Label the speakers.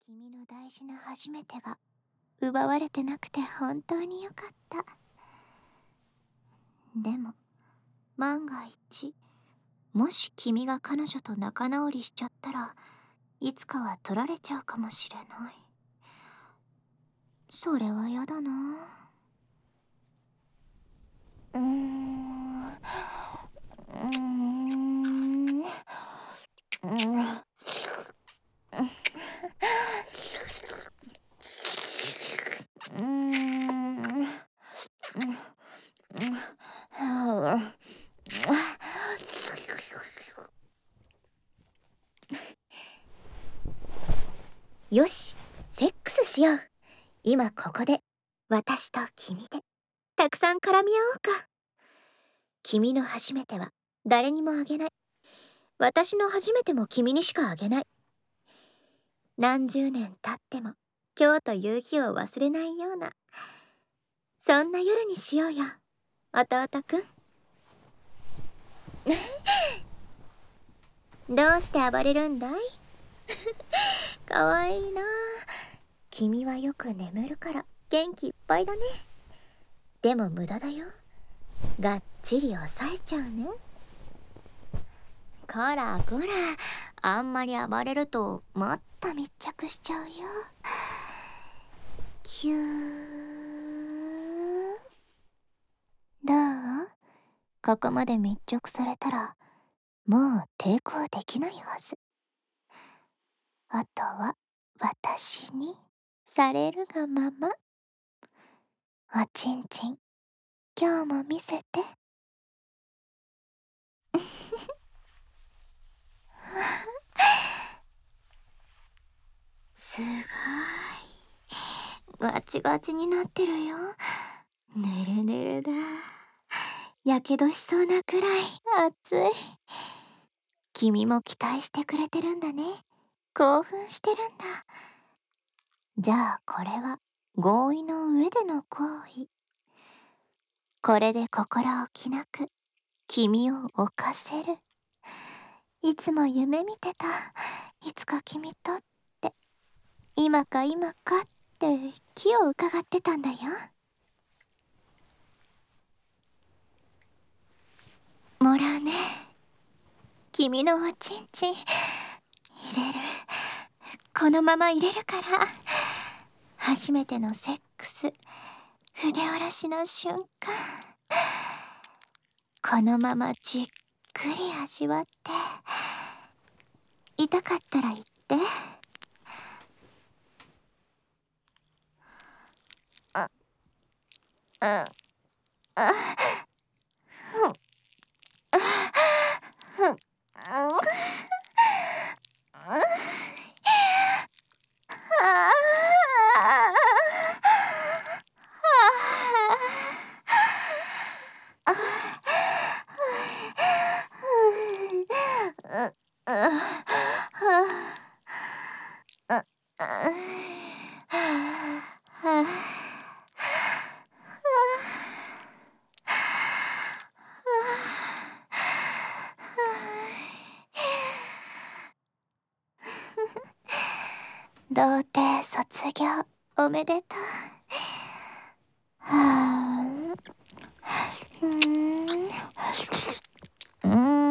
Speaker 1: 君の大事な初めてが奪われてなくて本当によかった。でも万が一、もし君が彼女と仲直りしちゃったらいつかは取られちゃうかもしれない。それはやだな。よし、セックスしよう。今ここで私と君でたくさん絡み合おうか。君の初めては誰にもあげない。私の初めても君にしかあげない。何十年経っても今日という日を忘れないような、そんな夜にしようよ、弟くん。どうして暴れるんだい？かわいいな。君はよく眠るから元気いっぱいだね。でも無駄だよ。がっちり押さえちゃうね。こらこら、あんまり暴れるともっと密着しちゃうよ。キュー。どう？ここまで密着されたらもう抵抗できないはず。あとは私にされるがまま。おちんちん、今日も見せて。すごいガチガチになってるよ。ぬるぬるだ。やけどしそうなくらい熱い。君も期待してくれてるんだね。興奮してるんだ。じゃあこれは合意の上での行為。これで心置きなく君を犯せる。いつも夢見てた。いつか君とって。今か今かって気を伺ってたんだよ。もらうね。君のおちんちん入れる。このまま入れるから。初めてのセックス、筆下ろしの瞬間、このままじっくり味わって。痛かったら言って。童貞卒業おめでとう。はあ、